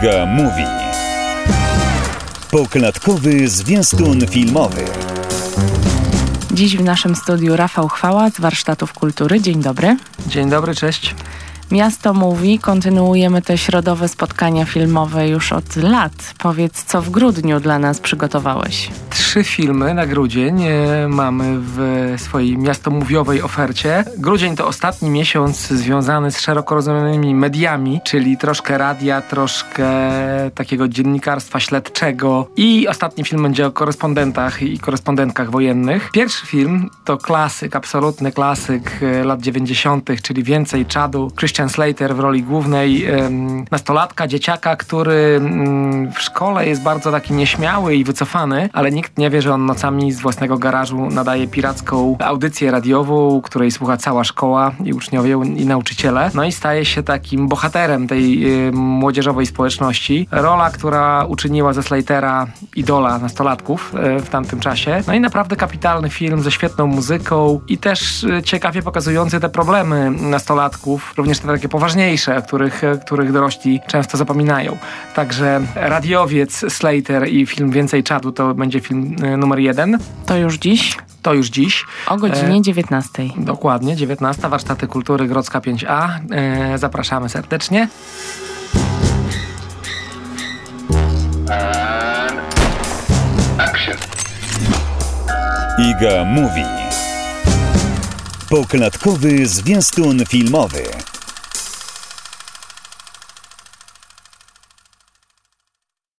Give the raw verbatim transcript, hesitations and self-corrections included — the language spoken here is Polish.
Iga Mówi. Poklatkowy zwiastun filmowy. Dziś w naszym studiu Rafał Chwała z Warsztatów Kultury. Dzień dobry. Dzień dobry, cześć. Miasto Mówi. Kontynuujemy te środowe spotkania filmowe już od lat. Powiedz, co w grudniu dla nas przygotowałeś? Trzy filmy na grudzień e, mamy w swojej miastomówiowej ofercie. Grudzień to ostatni miesiąc związany z szeroko rozumianymi mediami, czyli troszkę radia, troszkę takiego dziennikarstwa śledczego i ostatni film będzie o korespondentach i korespondentkach wojennych. Pierwszy film to klasyk, absolutny klasyk e, lat dziewięćdziesiątych, czyli Więcej czadu. Christian Slater w roli głównej, ym, nastolatka, dzieciaka, który ym, w szkole jest bardzo taki nieśmiały i wycofany, ale nikt nie wie, że on nocami z własnego garażu nadaje piracką audycję radiową, której słucha cała szkoła i uczniowie i nauczyciele. No i staje się takim bohaterem tej y, młodzieżowej społeczności. Rola, która uczyniła ze Slatera idola nastolatków y, w tamtym czasie. No i naprawdę kapitalny film ze świetną muzyką i też y, ciekawie pokazujący te problemy nastolatków, również te takie poważniejsze, których, których dorośli często zapominają. Także radiowiec Slater i film Więcej czadu to będzie film numer jeden. To już dziś? To już dziś. O godzinie dziewiętnastej. E, dokładnie, dziewiętnasta. Warsztaty Kultury Grodzka pięć A. E, zapraszamy serdecznie. And action. Iga Mówi. Poklatkowy zwiastun filmowy.